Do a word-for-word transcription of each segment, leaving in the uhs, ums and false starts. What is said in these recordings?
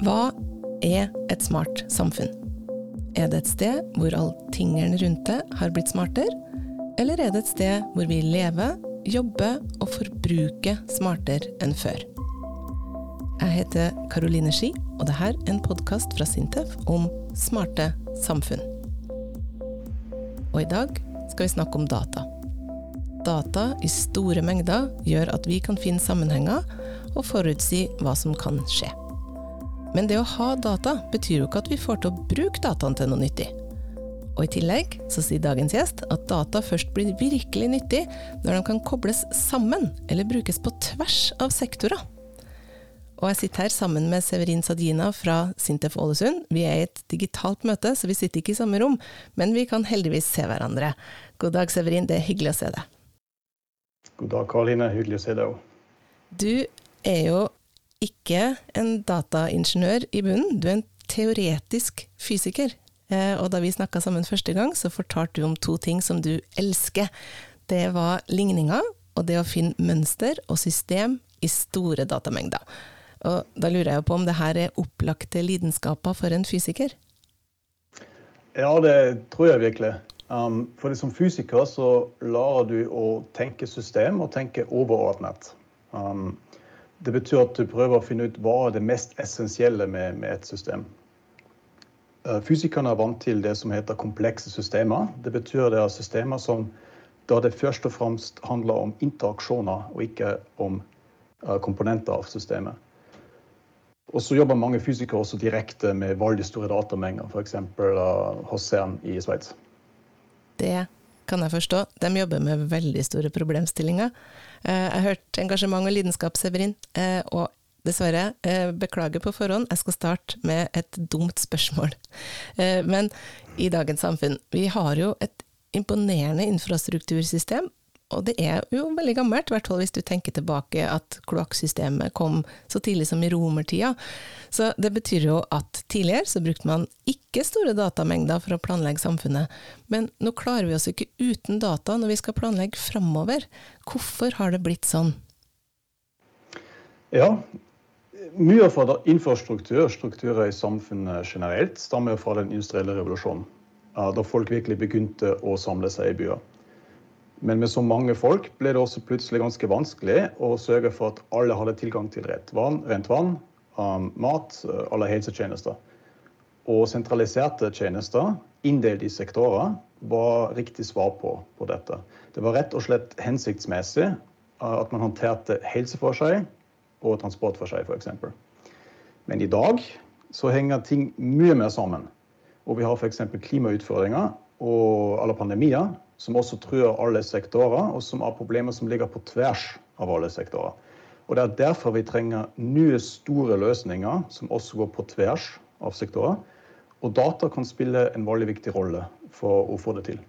Hva er et smart samfunn? Er det et sted hvor all tingene rundt det har blitt smartere? Eller er det et sted hvor vi lever, jobber og forbruker smartere enn før? Jeg heter Caroline Ski, og dette er en podcast fra Sintef om smarte samfunn. Og i dag skal vi snakke om data. Data i store mengder gjør at vi kan finne sammenhenger og forutsi hva som kan skje. Men det å ha data betyr jo ikke at vi får til å bruke dataen til noe nyttig. Og i tillegg så sier dagens gjest at data først blir virkelig nyttig når de kan kobles sammen eller brukes på tvers av sektorer. Og jeg sitter her sammen med Severin Sadjina fra Sintef Ålesund. Vi er i et digitalt møte, så vi sitter ikke i samme rom, men vi kan heldigvis se hverandre. God dag, Severin. Det er hyggelig å se deg. God dag, Karoline. Hyggelig å se deg også. Du er jo ikke en dataingeniør i bunnen. Du er en teoretisk fysiker. Og da vi snakket sammen første gang, så fortalte du om to ting som du elsker. Det var ligninger, og det å finne mønster og system i store datamengder. Og da lurer jeg jo på om det her er opplagte lidenskaper for en fysiker? Ja, det tror jeg virkelig. Um, for som fysiker så lærer du å tenke system og tenke overordnet. Um, det betyr at du prøver å finne ut hva er det mest essensielle med, med et system. Uh, fysikerne er vant til det som heter komplekse systemer. Det betyr det er systemer som da det først og fremst handler om interaksjoner og ikke om uh, komponenter av systemet. Og så jobber mange fysikere også direkte med veldig store datamengder, for eksempel uh, hos CERN i Sveits. Det kan jeg forstå. De jobber med veldig store problemstillinger. Jeg har hørt engasjement og lidenskap, Severin, og dessverre, beklager på forhånd, jeg skal starte med et dumt spørsmål. Men i dagens samfunn, vi har jo et imponerende infrastruktursystem, og det er jo veldig gammelt, i hvert fall hvis du tenker tilbake at kloakksystemet kom så tidlig som i romertida. Så det betyr jo at tidligere så brukte man ikke store datamengder for å planlegge samfunnet, men nå klarer vi oss ikke uten data når vi skal planlegge fremover. Hvorfor har det blitt sånn? Ja, mye fra infrastruktur, strukturer i samfunnet generelt, stammer fra den industrielle revolusjonen, da folk virkelig begynte å samle seg i byer. Men med så mange folk ble det også plutselig ganske vanskelig å sørge for at alle hadde tilgang til rent vann, rent vann um, mat, alle helsetjenester. Og sentraliserte tjenester, inndelt i sektorer, var riktig svar på, på dette. Det var rett og slett hensiktsmessig uh, at man håndterte helse for seg og transport for seg, for eksempel. Men i dag så henger ting mye mer sammen. Og vi har for eksempel klimautfordringer og alle pandemier, som også truer alle sektorer, og som er problemer som ligger på tvers av alle sektorer. Og det er derfor vi trenger nye store løsninger, som også går på tvers av sektorer, og data kan spille en veldig viktig rolle for å få det til.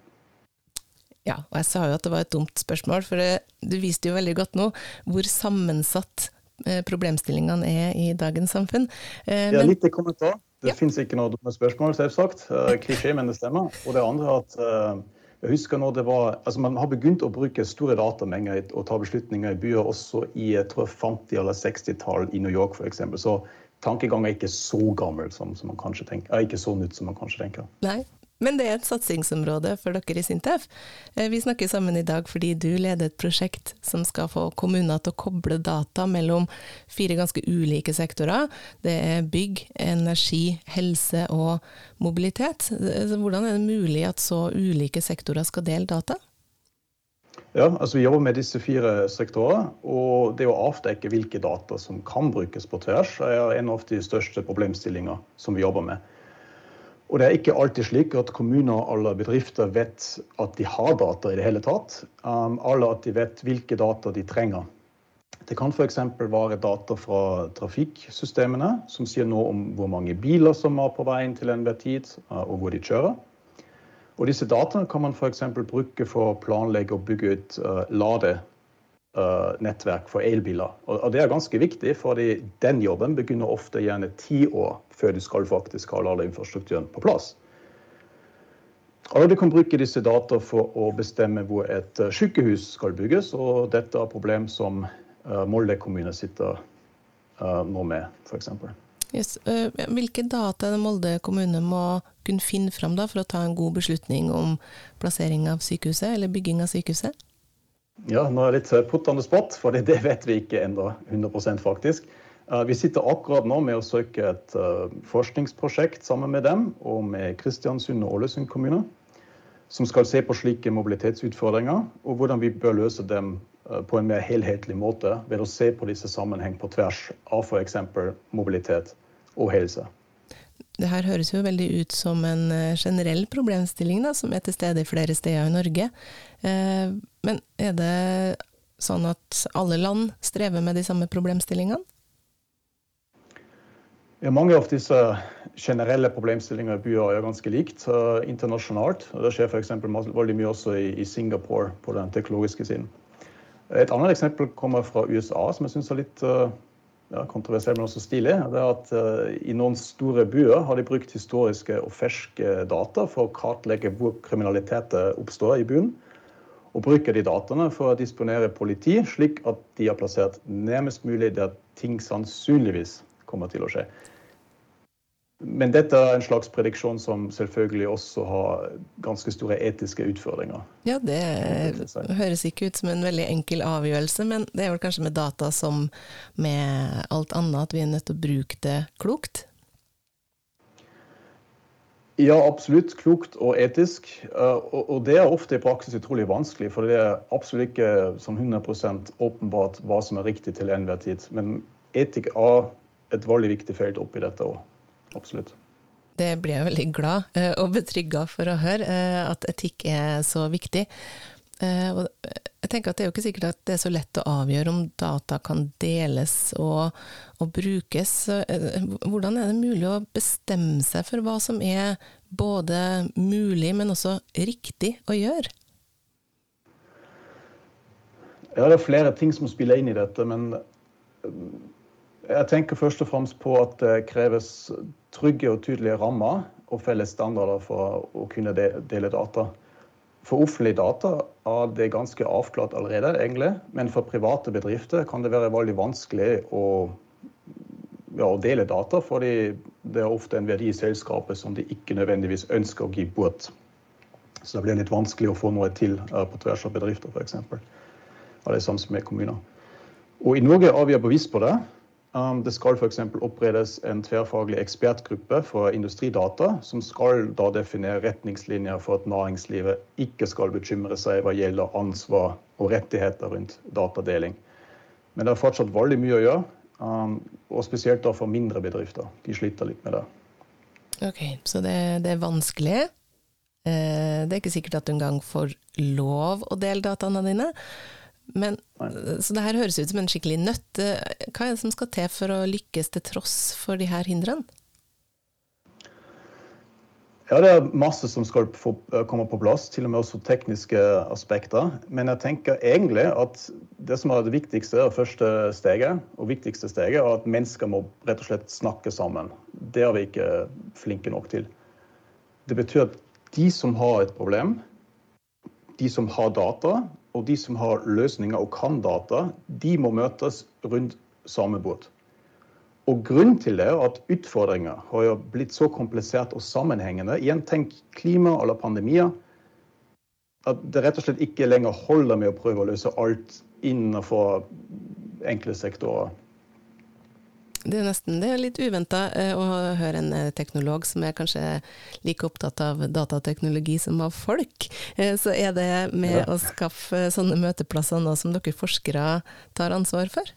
Ja, og jeg sa jo at det var et dumt spørsmål, for det, du viste jo veldig godt nå hvor sammensatt problemstillingene er i dagens samfunn. Men... Ja, litt kommentar. Det ja. Finnes ikke noe dumme spørsmål, selvsagt. Klisjé, men det stemmer. Og det andre er at jeg husker når det var, altså man har begynt å bruke store datamengder og ta beslutninger i byer også i, jeg tror, femti- eller seksti-tall i New York for eksempel. Så tankegang er ikke så gammel som, som man kanskje tenker, er ikke så nytt som man kanskje tenker. Nei, men det er et satsingsområde for dere i Sintef. Vi snakker sammen i dag fordi du leder et prosjekt som skal få kommuner til å koble data mellom fire ganske ulike sektorer. Det er bygg, energi, helse og mobilitet. Hvordan er det mulig at så ulike sektorer skal dele data? Ja, altså vi jobber med disse fire sektorer, og det å avdekke hvilke data som kan brukes på tvers er en av de største problemstillinger som vi jobber med. Og det er ikke alltid slik at kommuner eller bedrifter vet at de har data i det hele tatt, um, eller at de vet hvilke data de trenger. Det kan for eksempel være data fra trafikksystemene, som sier noe om hvor mange biler som er på veien til enhver tid, uh, og hvor de kjører. Og disse data kan man for eksempel bruke for å planlegge og bygge ut uh, lade. Uh, nettverk for elbiler. Og, og det er ganske viktig, fordi den jobben begynner ofte gjerne ti år før du skal faktisk ha alle infrastrukturen på plass. Og du kan bruke disse data for å bestemme hvor et uh, sykehus skal bygges, og dette er et problem som uh, Molde kommune sitter uh, nå med, for eksempel. Yes. Hvilke data Molde kommune må kunne finne fram da, for å ta en god beslutning om plassering av sykehuset, eller bygging av sykehuset? Ja, nå er det litt puttende spott, for det vet vi ikke enda hundre prosent faktisk. Vi sitter akkurat nå med å søke et forskningsprosjekt sammen med dem, og med Kristiansund og Ålesund kommuner, som skal se på slike mobilitetsutfordringer, og hvordan vi bør løse dem på en mer helhetlig måte, ved å se på disse sammenheng på tvers av for eksempel mobilitet og helse. Det her høres jo veldig ut som en generell problemstilling da, som er til stede i flere steder i Norge. Men er det sånn at alle land strever med de samme problemstillingene? Ja, mange av disse generelle problemstillinger i byer er ganske likt uh, internasjonalt. Det skjer for eksempel veldig mye også i, i Singapore på den teknologiske siden. Et annet eksempel kommer fra U S A, som jeg synes er litt uh, ja, kontroversielt, men også stilig. Det er at uh, i noen store byer har de brukt historiske og ferske data for å kartlegge hvor kriminalitet oppstår i byen, og bruker de dataene for å disponere politi, slik at de har plassert nærmest mulig der ting sannsynligvis kommer til å skje. Men dette er en slags prediksjon som selvfølgelig også har ganske store etiske utfordringer. Ja, det høres ikke ut som en veldig enkel avgjørelse, men det er vel kanskje med data som med alt annet at vi er nødt til å bruke det klokt? Ja, absolutt. Klokt og etisk. Og det er ofte i praksis utrolig vanskelig, for det er absolutt ikke som hundre prosent åpenbart hva som er riktig til enhver tid. Men etikk er et veldig viktig felt oppi dette også. Absolutt. Det blir jeg veldig glad og betrygget for å høre, at etikk er så viktig. Og jeg tenker at det er jo ikke sikkert at det er så lett å avgjøre om data kan deles og, og brukes. Hvordan er det mulig å bestemme seg for hva som er både mulig, men også riktig å gjøre? Ja, det er flere ting som spiller inn i dette, men jeg tenker først og fremst på at det kreves trygge og tydelige rammer og felles standarder for å kunne dele data. For offentlige data er det ganske avklart allerede, egentlig, men for private bedrifter kan det være veldig vanskelig å, ja, å dele data, fordi det er ofte en verdi i selskapet som de ikke nødvendigvis ønsker å gi bort. Så det blir litt vanskelig å få noe til på tvers av bedrifter, for eksempel. Og det er samme med kommuner. Og i Norge er vi bevisst på det. Det skal for eksempel opprettes en tverrfaglig ekspertgruppe for industridata, som skal da definere retningslinjer for at næringslivet ikke skal bekymre seg hva gjelder ansvar og rettigheter rundt datadeling. Men det er fortsatt veldig mye å gjøre, og spesielt da for mindre bedrifter. De sliter litt med det. Ok, så det, det er vanskelig. Det er ikke sikkert at du engang får lov å dele dataene dine. Men, så det her høres ut som en skikkelig nøtt. Hva er det som skal til for å lykkes til tross for de her hindrene? Ja, det er masse som skal få, komme på plass, til og med også tekniske aspekter. Men jeg tenker egentlig at det som er det viktigste og første steget, og viktigste steget, er at mennesker må rett og slett snakke sammen. Det er vi ikke flinke nok til. Det betyr at de som har et problem, de som har data, og de som har løsninger og kan data, de må møtes rundt samme båt. Og grunnen til det er at utfordringer har jo blitt så komplisert og sammenhengende. Igjen, tenk klima eller pandemier, at det rett og slett ikke lenger holder med å prøve å løse alt innenfor enkle sektorer. Det er nesten det er litt uventet å høre en teknolog som er kanskje like opptatt av datateknologi som av folk. Så er det med ja. Å skaffe sånne møteplasser nå som dere forskere tar ansvar for?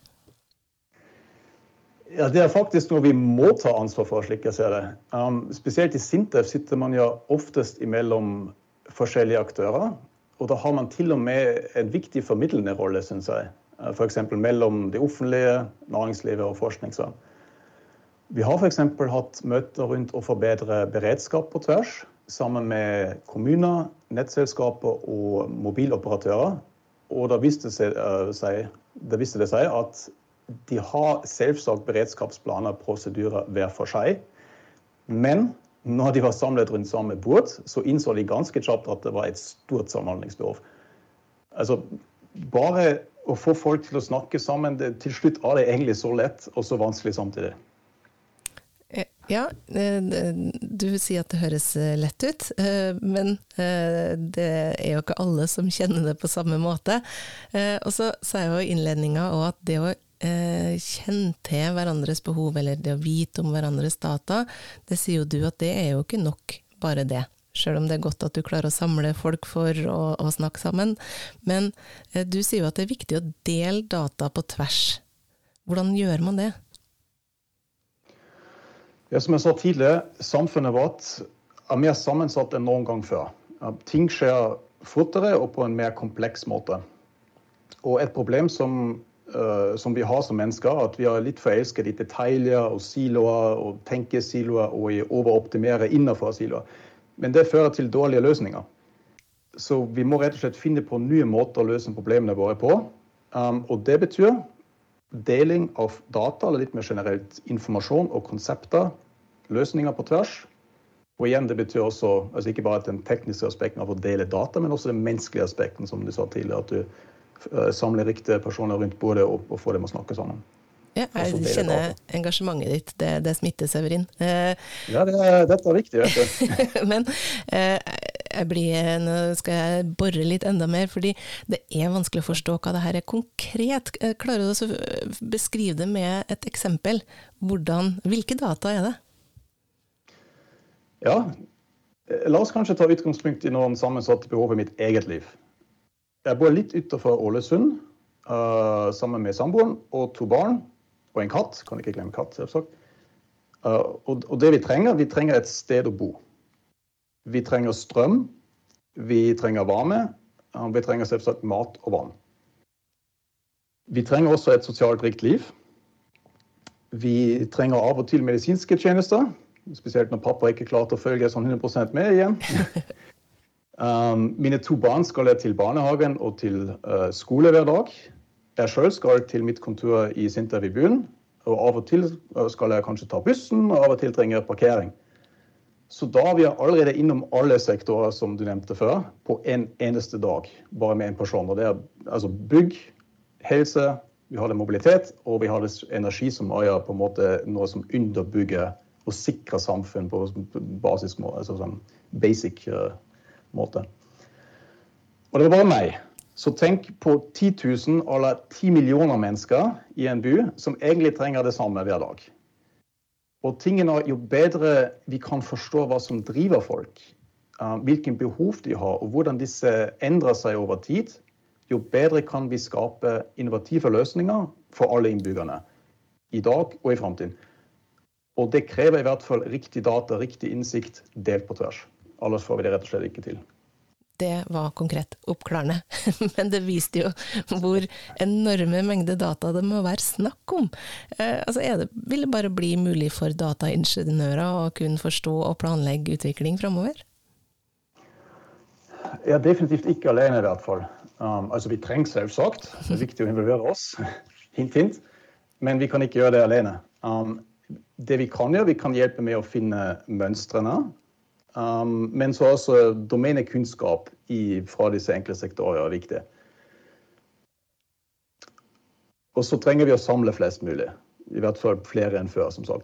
Ja, det er faktisk noe vi må ta ansvar for, slik jeg ser det. Um, spesielt i SINTEF sitter man jo oftest imellom forskjellige aktører, og da har man til og med en viktig formidlende rolle, synes jeg. For eksempel mellom det offentlige, næringslivet og forskningsvern. Vi har for eksempel hatt møter rundt å forbedre beredskap på tvers, sammen med kommuner, nettselskaper og mobiloperatører. Og da viste det seg, det viste det seg at de har selvsagt beredskapsplaner og prosedyrer hver for seg. Men når de var samlet rundt samme båt, så innså de ganske kjapt at det var et stort samhandlingsbehov. Altså, bare å få folk til å snakke sammen, det, til slutt er det egentlig så lett og så vanskelig samtidig. Ja, du sier at det høres lett ut, men det er jo ikke alle som kjenner det på samme måte. Og så sa jeg jo i innledningen også at det å kjenne til hverandres behov, eller det å vite om hverandres data, det sier jo du at det er jo ikke nok bare det. Selv om det er godt at du klarer å samle folk for å, å snakke sammen. Men du sier jo at det er viktig å dele data på tvers. Hvordan gjør man det? Ja, som jeg sa tidligere, samfunnet vårt er mer sammensatt enn noen gang før. Ting skjer fortere og på en mer kompleks måte. Og et problem som, uh, som vi har som mennesker, er at vi er litt forelsket i detaljer og siloer og tenkesiloer og i overoptimere innenfor siloer. Men det fører til dårlige løsninger. Så vi må rett og slett finne på nye måter å løse problemene våre på. Um, og det betyr deling av data, eller litt mer generelt informasjon og konsepter, løsninger på tvers. Og igjen, det betyr også, altså ikke bare den tekniske aspekten av å dele data, men også den menneskelige aspekten, som du sa tidligere, at du uh, samler riktige personer rundt bordet og, og får dem å snakke sammen. Ja, jeg kjenner engasjementet ditt, det, det smitter Severin. Eh, ja, det er, dette er viktig, vet du. Men eh, jeg blir, nå skal jeg borre litt enda mer, fordi det er vanskelig å forstå hva det her er konkret. Klarer du å beskrive det med et eksempel? Hvordan, hvilke data er det? Ja, la oss kanskje ta utgangspunkt i noen sammensatte behov i mitt eget liv. Jeg bor litt utenfor Ålesund, uh, sammen med samboeren og to barn, og en katt, kan ikke glemme katt, selvsagt. Uh, og, og det vi trenger, vi trenger et sted å bo. Vi trenger strøm, vi trenger varme, uh, vi trenger selvsagt mat og vann. Vi trenger også et sosialt rikt liv. Vi trenger av og til medisinske tjenester, spesielt når pappa ikke klarte å følge sånn hundre prosent med igjen. um, mine to barn skal til barnehagen og til uh, skole hver dag. Jeg selv skal til mitt kontor i Sintef i byen, og av og til skal jeg kanskje ta bussen, og av og til trenger jeg parkering. Så da er vi allerede innom alle sektorer som du nevnte før, på en eneste dag, bare med en person. Og det er altså bygg, helse, vi har det mobilitet, og vi har det energi som er på en måte noe som underbygger og sikrer samfunn på basis, altså sånn basic uh, måte. Og det var bare meg. Så tenk på ti tusen eller ti millioner mennesker i en by som egentlig trenger det samme hver dag. Og tingene er jo bedre vi kan forstå hva som driver folk, uh, hvilken behov de har, og hvordan disse endrer seg over tid, jo bedre kan vi skape innovative løsninger for alle innbyggerne, i dag og i fremtiden. Og det krever i hvert fall riktig data, riktig innsikt, delt på tvers. Ellers får vi det rett og slett ikke til. Det var konkret oppklarende, men det viste jo hvor enorme mengder data det må være snakk om. Eh, altså er det, vil det bare bli mulig for dataingeniører å kunne forstå og planlegge utvikling fremover? Ja, definitivt ikke alene i hvert fall. Um, altså vi trenger selvsagt, det er viktig å involvere oss, hint, hint, men vi kan ikke gjøre det alene. Um, det vi kan gjøre, vi kan hjelpe med å finne mønstrene, Um, men så også domenekunnskap i, fra disse enkle sektorer er viktig. Og så trenger vi å samle flest mulig, i hvert fall flere enn før, som sagt.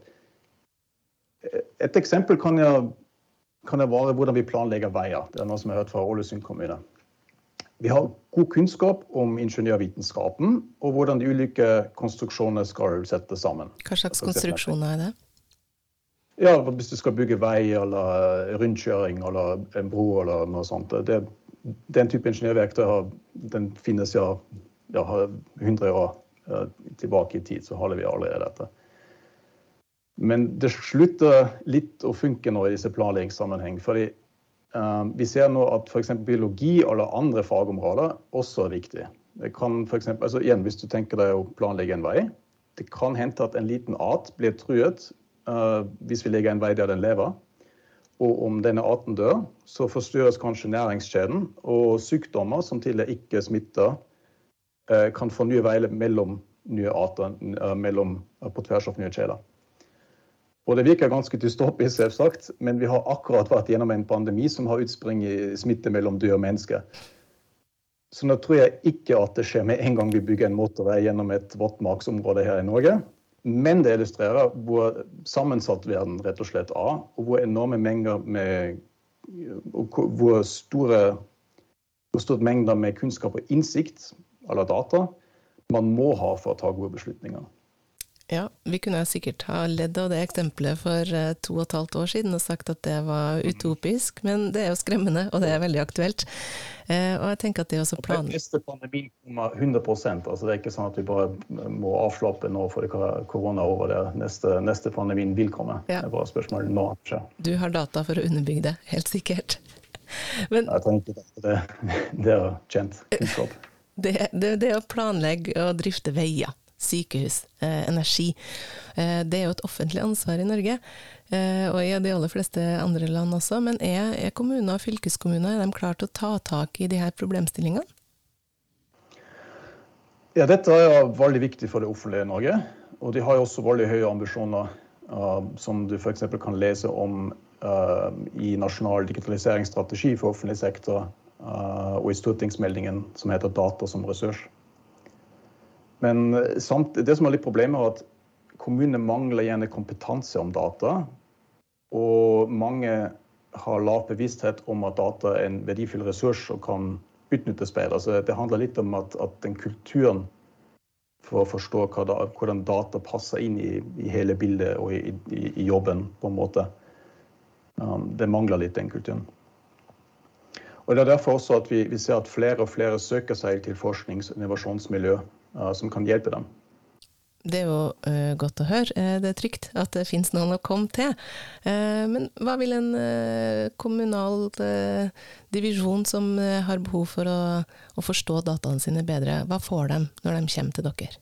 Et eksempel kan jeg, kan jeg være hvordan vi planlegger veier. Det er noe som jeg har hørt fra Ålesund kommune. Vi har god kunnskap om ingeniørvitenskapen, og hvordan de ulike konstruksjonene skal settes sammen. Hva slags konstruksjoner er det? Ja, hvis du skal bygge vei, eller rundkjøring, eller en bro, eller noe sånt. Det, den type ingeniørverktøy, den finnes ja, ja hundre år uh, tilbake i tid, så holder vi allerede dette. Men det slutter litt å funke nå i disse planleggingssammenheng, fordi uh, vi ser nå at for eksempel biologi eller andre fagområder også er viktig. Det kan for eksempel, altså igjen, hvis du tenker deg å planlegge en vei, det kan hente at en liten art blir truet, Uh, hvis vi legger en vei der den lever, og om denne arten dør, så forstyrres kanskje næringskjeden, og sykdommer som tidligere ikke smitter, uh, kan få nye veier mellom nye arter, uh, mellom, uh, på tvers av nye kjeder. Og det virker ganske dystopisk, selvsagt, men vi har akkurat vært gjennom en pandemi som har utspring i smitte mellom dyr og mennesker. Så nå tror jeg ikke at det skjer med en gang vi bygger en motorvei gjennom et våtmarksområde her i Norge. Men det illustrerer hvor sammensatt verden rett og slett er, og hvor enorme mengder med, hvor store, hvor stort mengder med kunnskap og innsikt, eller data, man må ha for å ta gode beslutninger. Ja, vi kunne sikkert ha ledd av det eksempelet for to og et halvt år siden og sagt at det var utopisk, men det er jo skremmende, og det er veldig aktuelt. Eh, og jeg tenker at det er også plan... Neste pandemi kommer hundre prosent, altså det er ikke sånn at vi bare må avslappe nå for korona over det. Neste, neste pandemien vil komme. Ja. Det er bare spørsmålet nå. Ikke? Du har data for å underbygge det, helt sikkert. Men... Jeg tenker at det, det er kjent kunnskap. Det, det, det å planlegge og drifte veier, sykehus, eh, energi. Eh, det er jo et offentlig ansvar i Norge, eh, og i de aller fleste andre land også, men er, er kommuner og fylkeskommuner, er de klart å ta tak i de her problemstillingene? Ja, dette er jo veldig viktig for det offentlige Norge, og de har jo også veldig høye ambisjoner, uh, som du for eksempel kan lese om uh, i nasjonal digitaliseringsstrategi for offentlig sektor, uh, og i stortingsmeldingen som heter Data som ressurs. Men samt, det som er litt problemet er at kommunene mangler gjerne kompetanse om data, og mange har lav bevissthet om at data er en verdifull ressurs og kan utnyttes bedre. Så det handler litt om at, at den kulturen for å forstå hva da, hvordan data passer inn i, i hele bildet og i, i, i jobben på en måte. Um, det mangler litt den kulturen. Og det er derfor også at vi, vi ser at flere og flere søker seg til forsknings- og innovasjonsmiljø som kan hjelpe dem. Det er jo uh, godt å høre. Uh, det er trygt at det finnes noen å komme til. Uh, men hva vil en uh, kommunal uh, divisjon som uh, har behov for å, å forstå dataene sine bedre, hva får de når de kommer til dere?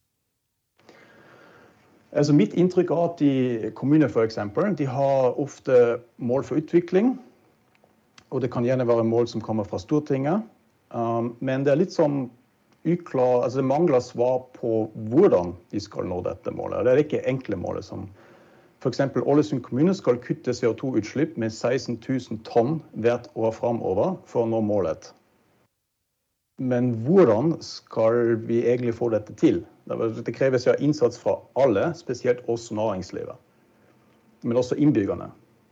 Altså, mitt inntrykk er at de kommuner for eksempel, de har ofte mål for utvikling, og det kan gjerne være mål som kommer fra Stortinget, um, men det er litt sånn uklar, altså det mangler svar på hvordan de skal nå dette målet. Det er ikke enkle målet som for eksempel Ålesund kommune skal kutte C O to utslipp med seksten tusen tonn hvert år fremover for å nå målet. Men hvordan skal vi egentlig få dette til? Det kreves jo innsats fra alle, spesielt også næringslivet, men også innbyggerne.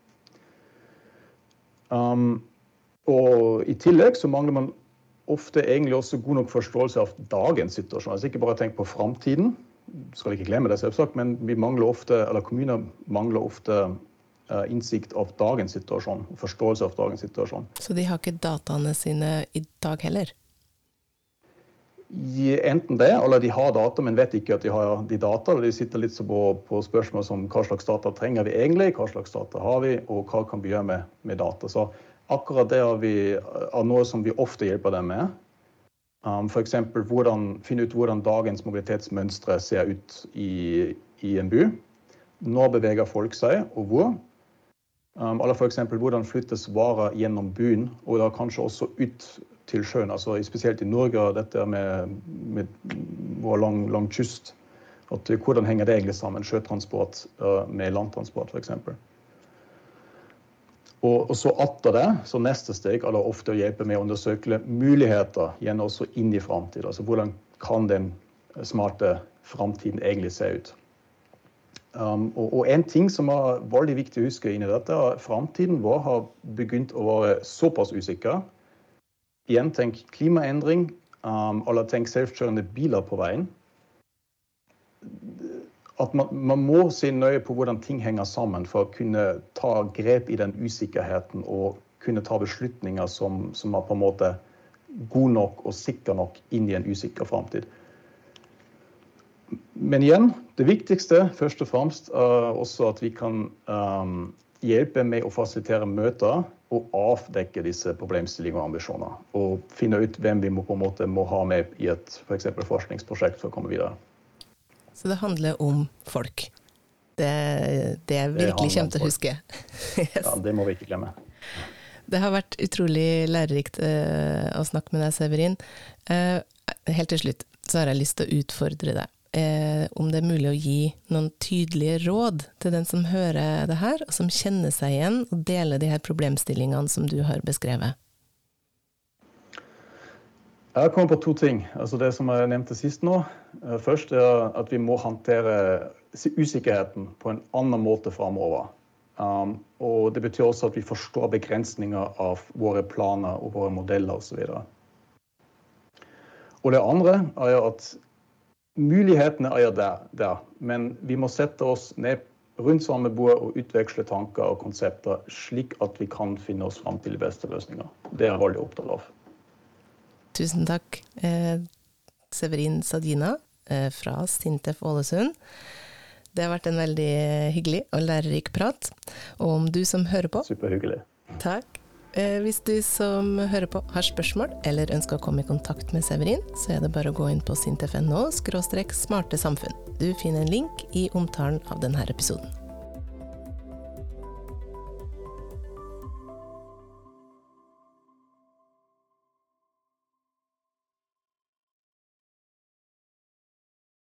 Um, og i tillegg så mangler man ofte egentlig også god nok forståelse av dagens situasjon. Altså ikke bare tenk på fremtiden, skal ikke glemme det selvsagt, men vi mangler ofte, eller kommuner mangler ofte uh, innsikt av dagens situasjon, forståelse av dagens situasjon. Så de har ikke dataene sine i dag heller? Enten det, eller de har data, men vet ikke at de har de data, eller de sitter litt så på, på spørsmål som hva slags data trenger vi egentlig, hva slags data har vi, og hva kan vi gjøre med, med data. Så akkurat det er, vi, er noe som vi ofte hjelper dem med. Um, for eksempel hvordan, finne ut hvordan dagens mobilitetsmønstre ser ut i, i en by. Når beveger folk seg, og hvor? Um, eller for eksempel hvordan flyttes varer gjennom byen, og da kanskje også ut til sjøen. Altså, spesielt i Norge, dette med, med vår lang, lang kyst. At, hvordan henger det egentlig sammen? Sjøtransport uh, med landtransport, for eksempel. Og, og så etter det, så neste steg er det ofte å hjelpe med å undersøke muligheter igjen også inn i fremtiden. Altså hvordan kan den smarte fremtiden egentlig se ut? Um, og, og en ting som er veldig viktig å huske inn i dette, er at fremtiden vår har begynt å være såpass usikker. Igjen, tenk klimaendring, um, eller tenk selvkjørende biler på veien. At man, man må se nøye på hvordan ting henger sammen for å kunne ta grep i den usikkerheten og kunne ta beslutninger som, som er på en måte god nok og sikker nok inn i en usikker fremtid. Men igjen, det viktigste først og fremst er også at vi kan um, hjelpe med å fasilitere møter og avdekke disse problemstillinger og ambisjoner, og finne ut hvem vi må, på en måte, må ha med i et for eksempel forskningsprosjekt for å komme videre. Så det handler om folk. Det, det jeg virkelig kommer til å huske. Yes. Ja, det må vi ikke glemme. Det har vært utrolig lærerikt uh, å snakke med deg, Severin. Uh, helt til slutt så har jeg lyst til å utfordre deg. Uh, om det er mulig å gi noen tydelige råd til den som hører det her, og som kjenner seg igjen og deler de her problemstillingene som du har beskrevet. Jeg kommer på to ting. Altså det som jeg nevnte sist nå. Først er at vi må håndtere usikkerheten på en annen måte fremover. Um, og det betyr også at vi forstår begrensninger av våre planer og våre modeller osv. Og det andre er at mulighetene er der, der, men vi må sette oss ned rundt samme bord og utveksle tanker og konsepter slik at vi kan finne oss frem til de beste løsninger. Det er jeg veldig opptatt av. Tusen takk, eh, Severin Sadina eh, fra Sintef Ålesund. Det har vært en veldig hyggelig og lærerik prat. Og om du som hører på... Superhyggelig. Takk. Eh, hvis du som hører på har spørsmål eller ønsker å komme i kontakt med Severin, så er det bare å gå inn på sintef punktum no skråstrek smarte samfunn. Du finner en link i omtalen av denne episoden.